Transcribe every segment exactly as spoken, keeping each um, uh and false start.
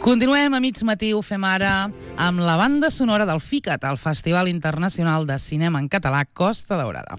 Continuem a mig matí, ho fem ara amb la banda sonora del FICAT, el Festival Internacional de Cinema en Català Costa Daurada.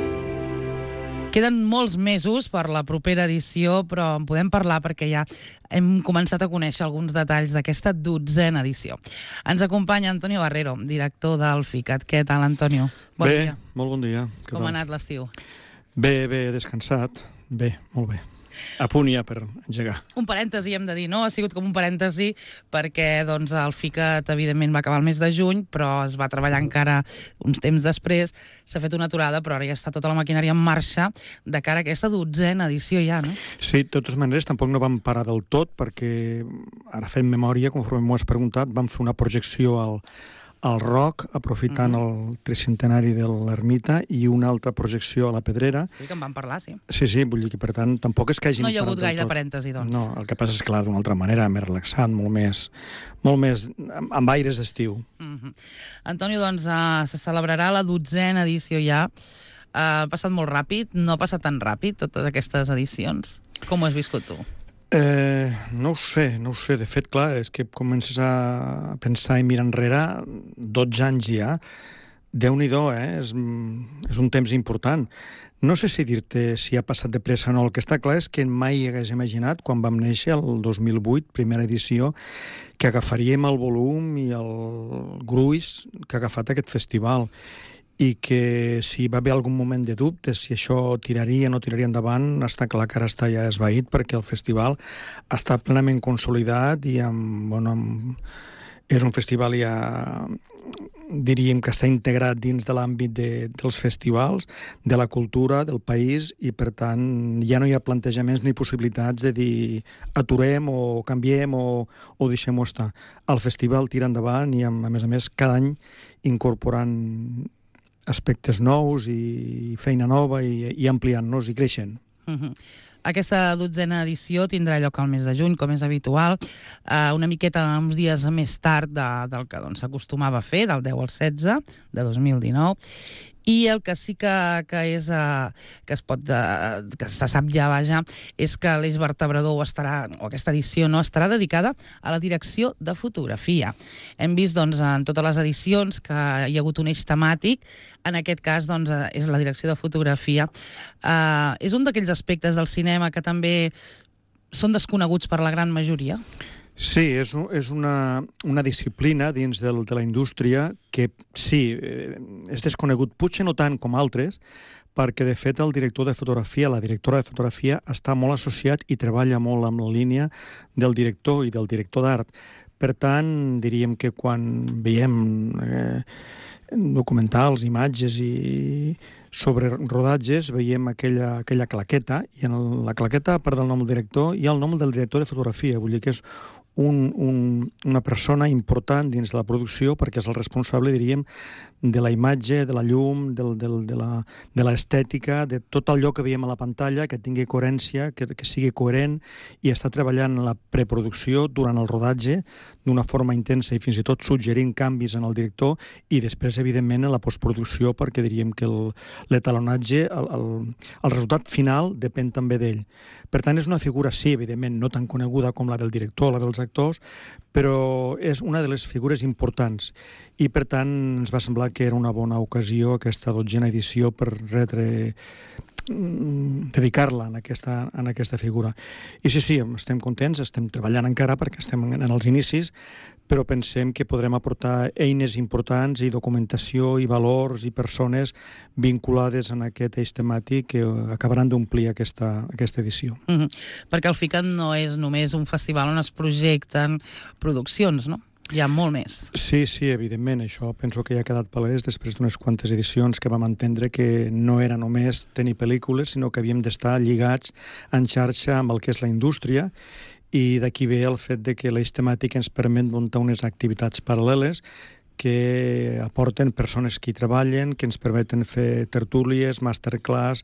Queden molts mesos per la propera edició, però en podem parlar perquè ja hem començat a conèixer alguns detalls d'aquesta dotzena edició. Ens acompanya Antonio Barrero, director del FICAT. Què tal, Antonio? Bon bé, dia. Molt bon dia. Què Com tal? Ha anat l'estiu? Bé, bé, descansat. Bé, molt bé. A punt ja per engegar. Un parèntesi, hem de dir, no? Ha sigut com un parèntesi perquè doncs, el FICAT, evidentment, va acabar el mes de juny, però es va treballar encara uns temps després. S'ha fet una aturada, però ara ja està tota la maquinària en marxa de cara a aquesta dotzena edició ja, no? Sí, de totes maneres, tampoc no vam parar del tot, perquè ara fem memòria, conforme m'ho has preguntat, vam fer una projecció al al Roc, aprofitant mm-hmm. el tricentenari de l'Ermita, i una altra projecció a la Pedrera. Sí, que en vam parlar, sí. Sí, sí, vull dir que, per tant, tampoc és que hagin... No hi ha hagut gaire parèntesi, doncs. No, el que passa és, clar, d'una altra manera, més relaxat, molt més, molt més amb aires d'estiu. Mm-hmm. Antonio, doncs, uh, se celebrarà la dotzena edició ja. Uh, ha passat molt ràpid, no ha passat tan ràpid, totes aquestes edicions. Com ho has viscut tu? Eh, no ho sé, no ho sé. De fet, clar, és que comences a pensar i mirar enrere, dotze anys ja, Déu-n'hi-do, eh? És, és un temps important. No sé si dir-te si ha passat de pressa o no. El que està clar és que mai hagués imaginat, quan vam néixer, el dos mil vuit, primera edició, que agafaríem el volum i el gruix que ha agafat aquest festival, i que si va haver algun moment de dubte si això tiraria o no tiraria endavant, està clar que ara està ja esvaït, perquè el festival està plenament consolidat i amb, bueno, amb, és un festival ja, diríem que està integrat dins de l'àmbit de, dels festivals, de la cultura, del país, i per tant ja no hi ha plantejaments ni possibilitats de dir aturem o canviem o, o deixem-ho estar. El festival tira endavant i, a més a més, cada any incorporant aspectes nous i feina nova i, i ampliant-nos i creixent. Uh-huh. Aquesta dotzena edició tindrà lloc al mes de juny, com és habitual, eh, una miqueta uns dies més tard de, del que doncs, s'acostumava a fer, del deu al setze de dos mil dinou. I el que sí que, que és uh, que es pot uh, que se sap ja, vaja, és que l'eix vertebrador estarà, o aquesta edició no estarà dedicada a la direcció de fotografia. Hem vist doncs, en totes les edicions que hi ha hagut un eix temàtic. En aquest cas doncs, és la direcció de fotografia. Uh, és un d'aquells aspectes del cinema que també són desconeguts per la gran majoria? Sí, és, és una, una disciplina dins del, de la indústria que sí, és desconegut, potser no tant com altres, perquè de fet el director de fotografia, la directora de fotografia, està molt associat i treballa molt amb la línia del director i del director d'art. Per tant, diríem que quan veiem eh, documentals, imatges i sobre rodatges, veiem aquella, aquella claqueta, i en el, la claqueta, a part del nom del director, hi ha el nom del director de fotografia. Vull dir que és un, un, una persona important dins de la producció, perquè és el responsable, diríem, de la imatge, de la llum, del, del, de la, de l'estètica, de tot allò que veiem a la pantalla, que tingui coherència, que, que sigui coherent, i està treballant en la preproducció durant el rodatge d'una forma intensa i fins i tot suggerint canvis en el director, i després, evidentment, en la postproducció, perquè diríem que el, l'etalonatge, el, el, el resultat final depèn també d'ell. Per tant, és una figura, sí, evidentment, no tan coneguda com la del director o la dels actors, però és una de les figures importants. I, per tant, ens va semblar que era una bona ocasió aquesta dotzena edició per retre dedicar-la en aquesta, en aquesta figura. I sí, sí, estem contents, estem treballant encara perquè estem en els inicis, però pensem que podrem aportar eines importants i documentació i valors i persones vinculades en aquest eix temàtic que acabaran d'omplir aquesta, aquesta edició. Mm-hmm. Perquè el FICAT no és només un festival on es projecten produccions, no? Hi ha molt més. Sí, sí, evidentment. Això penso que ja ha quedat palès després d'unes quantes edicions que vam entendre que no era només tenir pel·lícules, sinó que havíem d'estar lligats en xarxa amb el que és la indústria, i d'aquí ve el fet de que l'eix temàtic ens permet muntar unes activitats paral·leles que aporten persones que hi treballen, que ens permeten fer tertúlies, masterclass,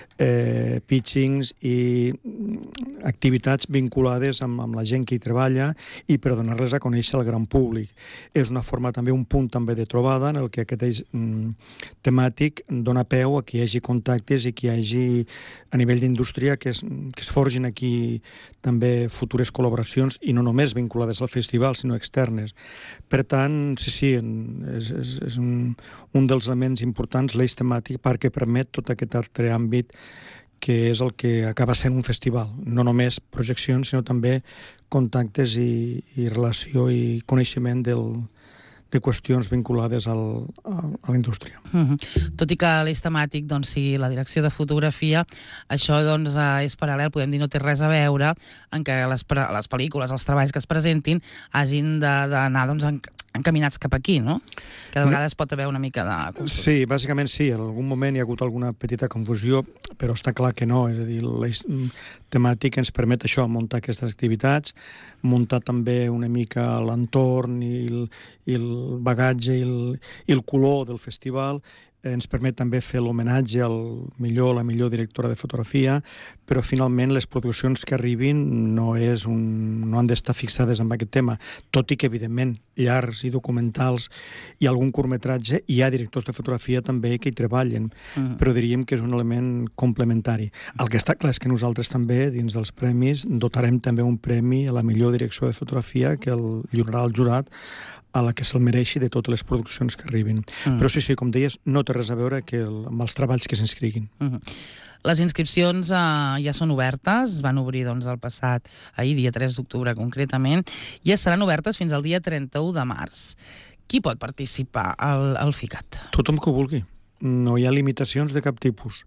eh, pitchings i activitats vinculades amb, amb la gent que hi treballa i per donar-les a conèixer al gran públic. És una forma també, un punt també de trobada en el que aquest eix mm, temàtic dona peu a que hi hagi contactes i que hi hagi a nivell d'indústria que, es, que es forgin aquí també futures col·laboracions i no només vinculades al festival, sinó externes. Per tant, sí, sí, és, és, és un, un dels elements importants, l'eix temàtic, perquè permet tot aquest altre àmbit que és el que acaba sent un festival. No només projeccions, sinó també contactes i, i relació i coneixement del, de qüestions vinculades al, a, a la indústria. Mm-hmm. Tot i que l'eix temàtic doncs, sigui la direcció de fotografia, això doncs, és paral·lel, podem dir, no té res a veure en que les, les pel·lícules, els treballs que es presentin hagin d'anar doncs, en, encaminats cap aquí, no? Que de vegades pot haver una mica de confusió. Sí, bàsicament sí. En algun moment hi ha hagut alguna petita confusió, però està clar que no. És a dir, l'eix temàtic ens permet això, muntar aquestes activitats, muntar també una mica l'entorn i el, i el bagatge i el, i el color del festival. Ens permet també fer l'homenatge al millor, la millor directora de fotografia, però finalment les produccions que arribin no, és un, no han d'estar fixades en aquest tema, tot i que, evidentment, llargs i documentals i algun curtmetratge, hi ha directors de fotografia també que hi treballen, mm. però diríem que és un element complementari. El que està clar és que nosaltres també, dins dels premis, dotarem també un premi a la millor direcció de fotografia que el lliurarà el jurat a la que se'l mereixi de totes les produccions que arribin. Mm. Però sí, sí, com deies, no té res a veure que el, amb els treballs que s'inscriguin. Mm-hmm. Les inscripcions eh, ja són obertes, es van obrir doncs, el passat, ahir, dia tres d'octubre concretament, i estaran obertes fins al dia trenta-u de març. Qui pot participar al, al FICAT? Tothom que ho vulgui. No hi ha limitacions de cap tipus.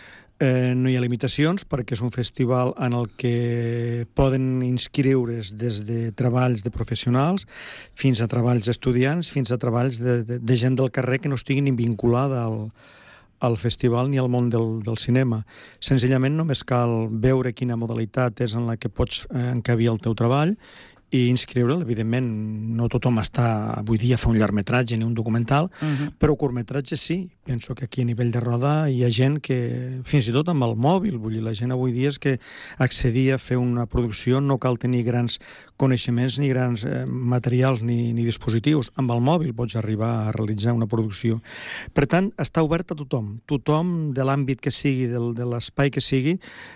Eh, no hi ha limitacions perquè és un festival en el que poden inscriure's des de treballs de professionals fins a treballs d'estudiants, fins a treballs de, de, de gent del carrer que no estigui ni vinculada al, al festival ni al món del, del cinema. Senzillament només cal veure quina modalitat és en la que pots eh, encabir el teu treball i inscriure'l. Evidentment, no tothom està avui dia a fer un llargmetratge ni un documental, uh-huh. però curtmetratge sí. Penso que aquí a nivell de roda hi ha gent que, fins i tot amb el mòbil, vull dir, la gent avui dia és que accedir a fer una producció no cal tenir grans coneixements ni grans eh, materials ni, ni dispositius. Amb el mòbil pots arribar a realitzar una producció. Per tant, està obert a tothom. Tothom de l'àmbit que sigui, del, de l'espai que sigui,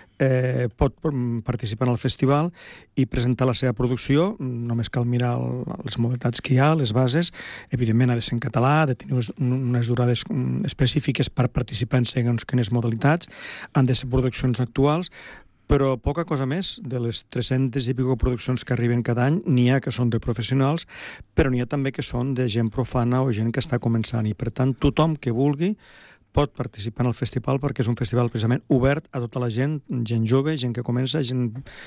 Eh, pot participar en el festival i presentar la seva producció. Només cal mirar el, les modalitats que hi ha, les bases. Evidentment ha de ser en català, ha de tenir unes durades específiques per participar en segons quines modalitats, han de ser produccions actuals, però poca cosa més. De les tres-centes i pico produccions que arriben cada any, n'hi ha que són de professionals, però n'hi ha també que són de gent profana o gent que està començant, i per tant tothom que vulgui pot participar en el festival, perquè és un festival precisament obert a tota la gent, gent jove, gent que comença, gent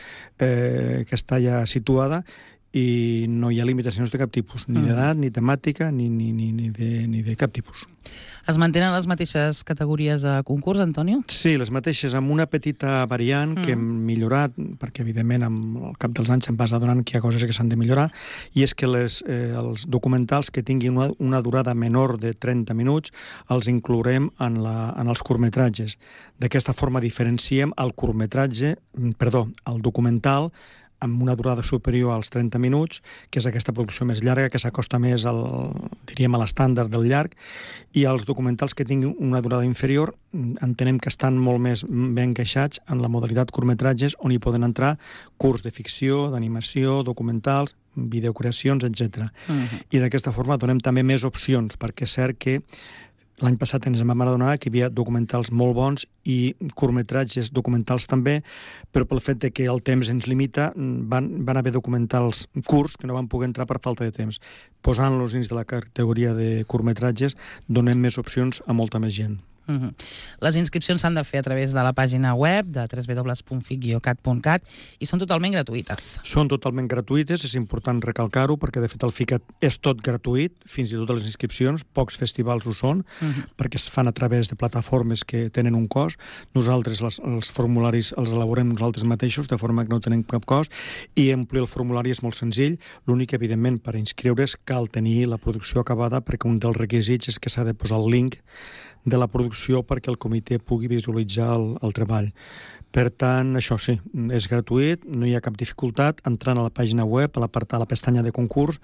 eh, que està ja situada, i no hi ha limitacions de cap tipus, ni mm. d'edat, ni temàtica, ni, ni, ni, ni, de, ni de cap tipus. Es mantenen les mateixes categories de concurs, Antonio? Sí, les mateixes, amb una petita variant mm. que hem millorat, perquè evidentment amb el cap dels anys em vas adonant que hi ha coses que s'han de millorar, i és que les, eh, els documentals que tinguin una, una durada menor de trenta minuts els inclourem en, la, en els curtmetratges. D'aquesta forma diferenciem el curtmetratge, perdó, el documental amb una durada superior als trenta minuts, que és aquesta producció més llarga, que s'acosta més al, diríem, a l'estàndard del llarg, i els documentals que tinguin una durada inferior entenem que estan molt més ben encaixats en la modalitat curtmetratges, on hi poden entrar curts de ficció, d'animació, documentals, videocreacions, etcètera. Uh-huh. I d'aquesta forma donem també més opcions, perquè és cert que l'any passat ens vam adonar que hi havia documentals molt bons i curtmetratges documentals també, però pel fet de que el temps ens limita, van, van haver documentals curts que no van poder entrar per falta de temps. Posant-los dins de la categoria de curtmetratges donem més opcions a molta més gent. Uh-huh. Les inscripcions s'han de fer a través de la pàgina web de w w w punt fic guió cat punt cat i són totalment gratuïtes. Són totalment gratuïtes, és important recalcar-ho, perquè de fet el FICAT és tot gratuït, fins i tot les inscripcions, pocs festivals ho són, uh-huh. perquè es fan a través de plataformes que tenen un cost. Nosaltres les, els formularis els elaborem nosaltres mateixos, de forma que no tenen cap cost, i omplir el formulari és molt senzill. L'únic, evidentment, per inscriure's cal tenir la producció acabada, perquè un dels requisits és que s'ha de posar el link de la producció perquè el comitè pugui visualitzar el, el treball. Per tant, això sí, és gratuït, no hi ha cap dificultat. Entrant a la pàgina web, a l'apartat, a la pestanya de concurs,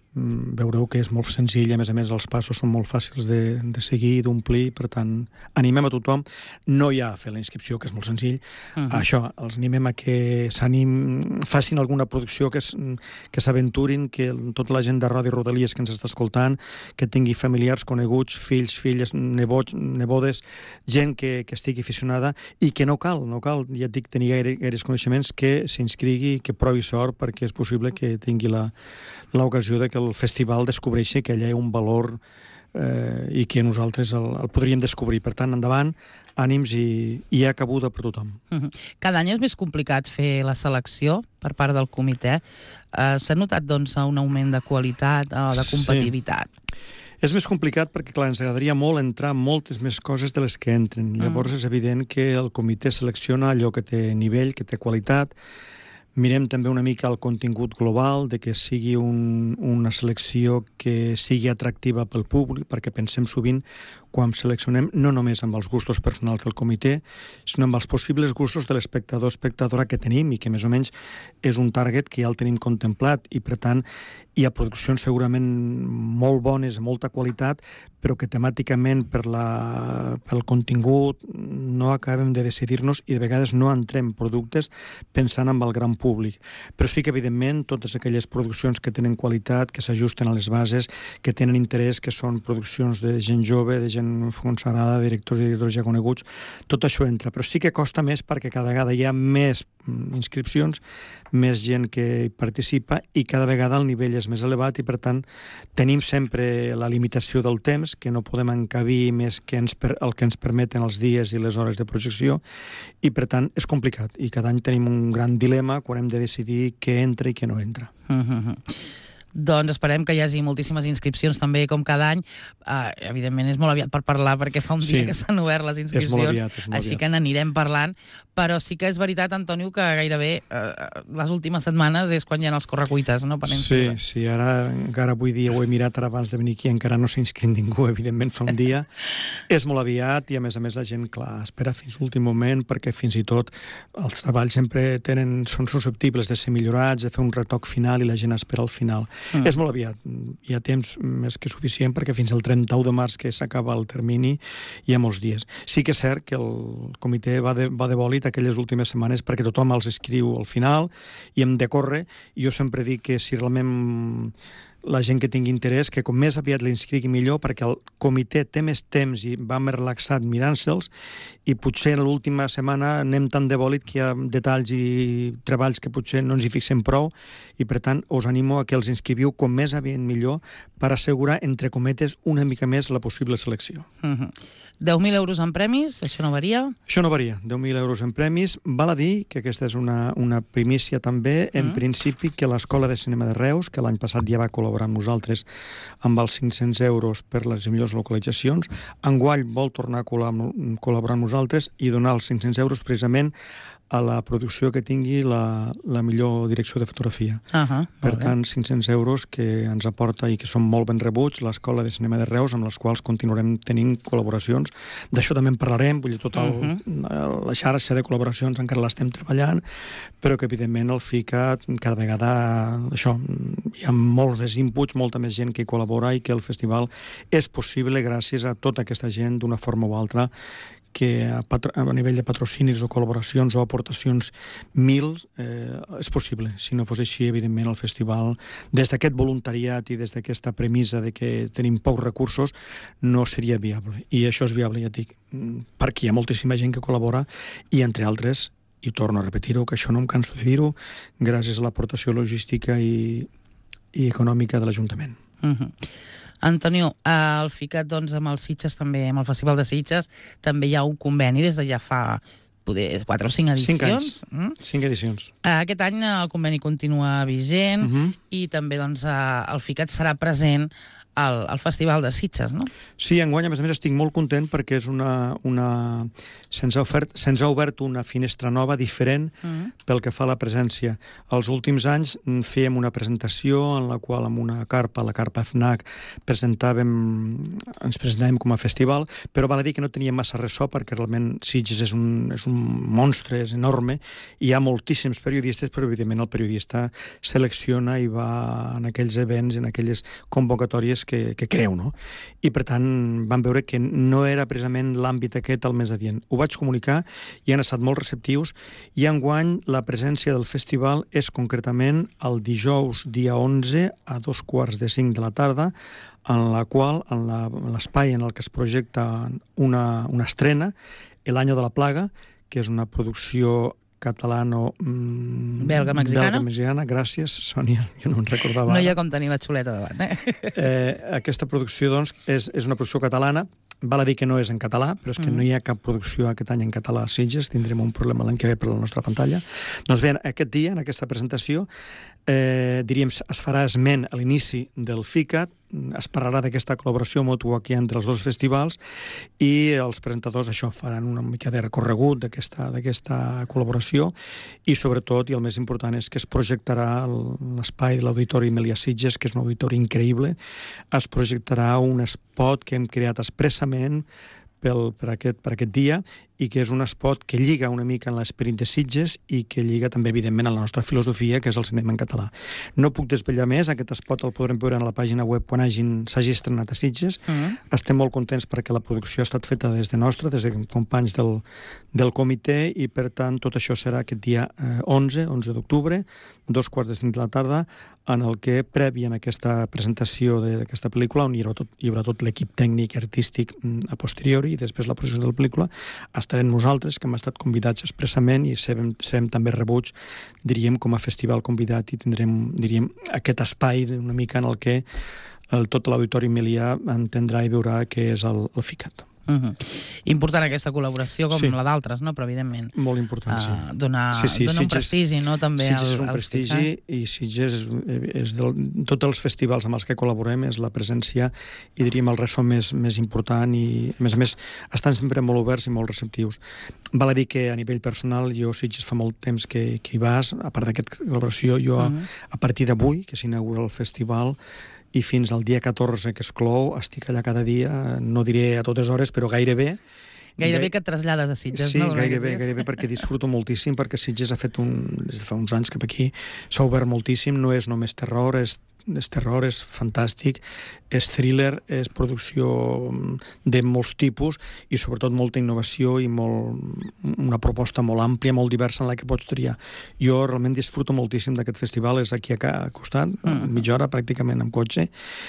veureu que és molt senzill, a més a més els passos són molt fàcils de, de seguir i d'omplir, per tant, animem a tothom, no hi ha a fer la inscripció, que és molt senzill, uh-huh. això, els animem a que s'anim, facin alguna producció, que, que s'aventurin, que tota la gent de Ràdio Rodalies que ens està escoltant, que tingui familiars, coneguts, fills, filles, nebots, nebodes, gent que, que estigui aficionada, i que no cal, no cal, ja et dic, tenir gaire, gaires coneixements, que s'inscrigui, que provi sort, perquè és possible que tingui la, l'ocasió de que el festival descobreixi que allà hi ha un valor eh, i que nosaltres el, el podríem descobrir. Per tant, endavant, ànims i, i hi ha cabuda per tothom. Uh-huh. Cada any és més complicat fer la selecció per part del comitè. Uh, S'ha notat, doncs, un augment de qualitat o de competitivitat? Sí. És més complicat perquè, clar, ens agradaria molt entrar en moltes més coses de les que entren. Llavors, mm. és evident que el comitè selecciona allò que té nivell, que té qualitat. Mirem també una mica el contingut global, de que sigui un, una selecció que sigui atractiva pel públic, perquè pensem sovint, quan seleccionem, no només amb els gustos personals del comitè, sinó amb els possibles gustos de l'espectador o espectadora que tenim i que més o menys és un target que ja el tenim contemplat i, per tant, hi ha produccions segurament molt bones, de molta qualitat, però que temàticament per la, pel contingut no acabem de decidir-nos i de vegades no entrem productes pensant en el gran públic. Però sí que, evidentment, totes aquelles produccions que tenen qualitat, que s'ajusten a les bases, que tenen interès, que són produccions de gent jove, de gent consagrada, directors i directors ja coneguts, tot això entra. Però sí que costa més perquè cada vegada hi ha més inscripcions, més gent que hi participa i cada vegada el nivell és més elevat i, per tant, tenim sempre la limitació del temps, que no podem encabir més que ens per, el que ens permeten els dies i les hores de projecció i, per tant, és complicat. I cada any tenim un gran dilema quan hem de decidir què entra i què no entra. Uh-huh. Doncs esperem que hi hagi moltíssimes inscripcions també, com cada any. Uh, evidentment és molt aviat per parlar, perquè fa un dia sí, que s'han obert les inscripcions, és molt aviat, és molt així aviat. que n'anirem parlant. Però sí que és veritat, Antonio, que gairebé uh, les últimes setmanes és quan hi ha els correcuites, no? Per sí, sí, ara encara avui dia ho he mirat ara abans de venir aquí, encara no s'ha inscrit ningú, evidentment fa un dia. És molt aviat i, a més a més, la gent, clar, espera fins l'últim moment, perquè fins i tot els treballs sempre tenen, són susceptibles de ser millorats, de fer un retoc final i la gent espera al final. Mm. És molt aviat, hi ha temps més que suficient perquè fins al trenta-u de març, que s'acaba el termini, hi ha molts dies. Sí que és cert que el comitè va de, va de bòlit aquelles últimes setmanes perquè tothom els escriu al final i hem de córrer. Jo sempre dic que si realment la gent que tingui interès, que com més aviat l'inscrigui millor, perquè el comitè té més temps i va més relaxat mirant-se'ls i potser en l'última setmana anem tan de bòlit que hi ha detalls i treballs que potser no ens hi fixem prou i, per tant, us animo a que els inscriviu com més aviat millor per assegurar, entre cometes, una mica més la possible selecció. Uh-huh. deu mil euros en premis, això no varia? Això no varia, deu mil euros en premis. Val a dir que aquesta és una, una primícia també, en uh-huh. principi, que l'Escola de Cinema de Reus, que l'any passat ja va col·laborar amb nosaltres amb els cinc-cents euros per les millors localitzacions, enguany vol tornar a col·laborar amb nosaltres i donar els cinc-cents euros precisament a la producció que tingui la, la millor direcció de fotografia. Uh-huh, per tant, cinc-cents euros que ens aporta i que són molt ben rebuts l'Escola de Cinema de Reus, amb les quals continuarem tenint col·laboracions. D'això també en parlarem, vull dir, tota uh-huh. la xarxa de col·laboracions encara l'estem treballant, però que, evidentment, el FICAT cada vegada, això, hi ha molts més inputs, molta més gent que hi col·labora i que el festival és possible gràcies a tota aquesta gent, d'una forma o altra, que a, a nivell de patrocinis o col·laboracions o aportacions mil eh, és possible. Si no fos així, evidentment, el festival, des d'aquest voluntariat i des d'aquesta premissa de que tenim pocs recursos, no seria viable. I això és viable, ja et dic, perquè hi ha moltíssima gent que col·labora i, entre altres, i torno a repetir-ho, que això no em canso de dir-ho, gràcies a l'aportació logística i, i econòmica de l'Ajuntament. Uh-huh. Antonio, el FICAT, doncs, amb els Sitges també, amb el Festival de Sitges, també hi ha un conveni des de ja fa poder quatre o cinc edicions. Cinc anys, mm? cinc edicions. Aquest any el conveni continua vigent uh -huh. i també doncs, el FICAT serà present al, al Festival de Sitges, no? Sí, enguany, a més a més, estic molt content perquè és una... una... se'ns ha, ofert, se'ns ha obert una finestra nova, diferent, uh -huh. pel que fa a la presència. Els últims anys fèiem una presentació en la qual, amb una carpa, la carpa FNAC, presentàvem, ens presentàvem com a festival, però val a dir que no teníem massa ressò perquè realment Sitges és un, és un monstre, és enorme, i hi ha moltíssims periodistes, però evidentment el periodista selecciona i va en aquells events, en aquelles convocatòries que, que creu, no? I per tant vam veure que no era precisament l'àmbit aquest el més adient. Ho vaig comunicar i han estat molt receptius, i enguany la presència del festival és concretament el dijous dia onze a dos quarts de cinc de la tarda, en la qual, en l'espai en el que es projecta una, una estrena, El año de la plaga, que és una producció catalano... Mm, belga-mexicana. Belga-mexicana, gràcies, Sònia, jo no em recordava. No hi ha com tenir la xuleta davant, eh? eh aquesta producció, doncs, és, és una producció catalana. Val a dir que no és en català, però és que mm. no hi ha cap producció aquest any en català a Sitges, tindrem un problema l'any que ve per la nostra pantalla. Doncs bé, aquest dia, en aquesta presentació, eh, diríem, es farà esment a l'inici del FICAT, es parlarà d'aquesta col·laboració mútua aquí entre els dos festivals, i els presentadors això faran una mica de recorregut d'aquesta d'aquesta col·laboració, i sobretot, i el més important, és que es projectarà l'espai de l'Auditori Emília Sitges, que és un auditori increïble, es projectarà un spot que hem creat expressament pel, per, aquest, per aquest dia, i que és un spot que lliga una mica en l'esperit de Sitges i que lliga també, evidentment, en la nostra filosofia, que és el cinema en català. No puc desvetllar més, aquest spot el podrem veure a la pàgina web quan s'hagi estrenat a Sitges. Uh-huh. Estem molt contents perquè la producció ha estat feta des de nostra, des de companys del, del comitè, i per tant tot això serà aquest dia eh, onze, onze d'octubre, dos quarts de cinc de la tarda, en el que, previ en aquesta presentació d'aquesta pel·lícula, on hi haurà tot, hi haurà tot l'equip tècnic i artístic a posteriori, i després la projecció de la pel·lícula, estarem nosaltres, que hem estat convidats expressament, i serem, serem també rebuts, diríem, com a festival convidat, i tindrem, diríem, aquest espai una mica en el que el, tot l'Auditori Emilià entendrà i veurà què és el, el FICAT. Uh-huh. Important aquesta col·laboració, com sí. la d'altres, no? Però evidentment molt important, sí. Uh, donar, sí, sí, donar Sitges, un prestigi, no? També Sitges al, és un prestigi, i Sitges és, és del, tots els festivals amb els que col·laborem és la presència i diríem el ressò més, més important, i a més a més estan sempre molt oberts i molt receptius. Val a dir que a nivell personal jo Sitges fa molt temps que, que hi vas, a part d'aquesta col·laboració, jo uh-huh. a partir d'avui, que s'inaugura el festival, i fins al dia catorze que es clou, estic allà cada dia, no diré a totes hores, però gairebé. Gairebé que et trasllades a Sitges, sí, no? Sí, gairebé, gairebé, perquè disfruto moltíssim, perquè Sitges ha fet un... des de fa uns anys cap aquí s'ha obert moltíssim, no és només terror, és és terror, és fantàstic, és thriller, és producció de molts tipus i sobretot molta innovació i molt, una proposta molt àmplia, molt diversa en la que pots triar. Jo realment disfruto moltíssim d'aquest festival, és aquí a costat, mm. mitja hora pràcticament amb cotxe,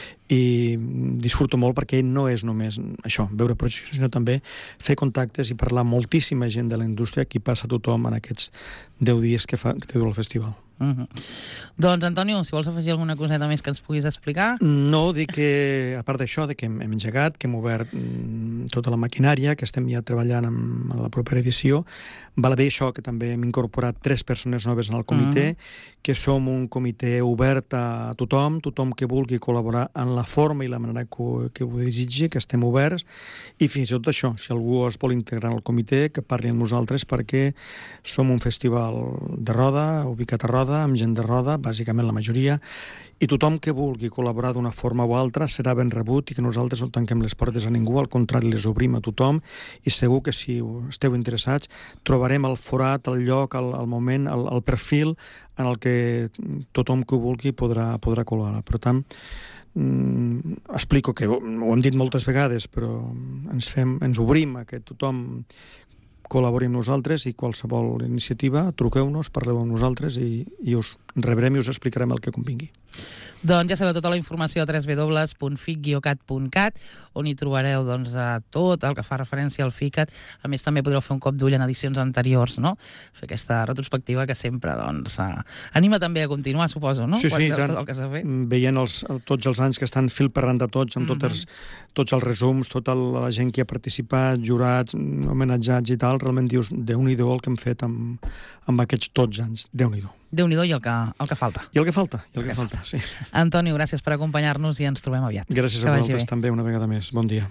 i disfruto molt perquè no és només això, veure projeccions, sinó també fer contactes i parlar amb moltíssima gent de la indústria, qui passa tothom en aquests deu dies que, fa, que dura el festival. Uh-huh. Doncs, Antonio, si vols afegir alguna coseta més que ens puguis explicar. No, dic que, a part d'això, que hem, hem engegat, que hem obert mm, tota la maquinària, que estem ja treballant en, en la propera edició, val a dir això, que també hem incorporat tres persones noves en el comitè, uh-huh. que som un comitè obert a tothom, tothom que vulgui col·laborar en la forma i la manera que, que ho desitgi, que estem oberts, i fins i tot això, si algú es vol integrar en el comitè, que parli amb nosaltres, perquè som un festival de roda, ubicat a Roda, amb gent de roda, bàsicament la majoria, i tothom que vulgui col·laborar d'una forma o altra serà ben rebut, i que nosaltres no tanquem les portes a ningú, al contrari, les obrim a tothom, i segur que si esteu interessats trobarem el forat, el lloc, el, el moment, el, el perfil en el que tothom que ho vulgui podrà, podrà col·laborar. Per tant, mm, explico que ho, ho hem dit moltes vegades, però ens, fem, ens obrim a que tothom col·labori amb nosaltres, i qualsevol iniciativa, truqueu-nos, parleu amb nosaltres, i, i us rebrem i us explicarem el que convingui. Doncs ja sabeu tota la informació a w w w punt fic guió cat punt cat, on hi trobareu doncs, tot el que fa referència al FICAT. A més, també podreu fer un cop d'ull en edicions anteriors, no? Fer aquesta retrospectiva que sempre doncs, anima també a continuar, suposo, no? Sí, sí, Quan veus tant, tot el que s'ha fet. veient els, tots els anys que estan fil per randa tots, amb tots els, tots els resums, tota la gent que ha participat, jurats, homenatjats i tal, realment dius, Déu-n'hi-do el que hem fet amb, amb aquests tots anys, Déu-n'hi-do. Déu-n'hi-do i el que, el que falta. I el que falta, i el que falta, sí. Antonio, gràcies per acompanyar-nos i ens trobem aviat. Gràcies a vosaltres també una vegada més. Bon dia.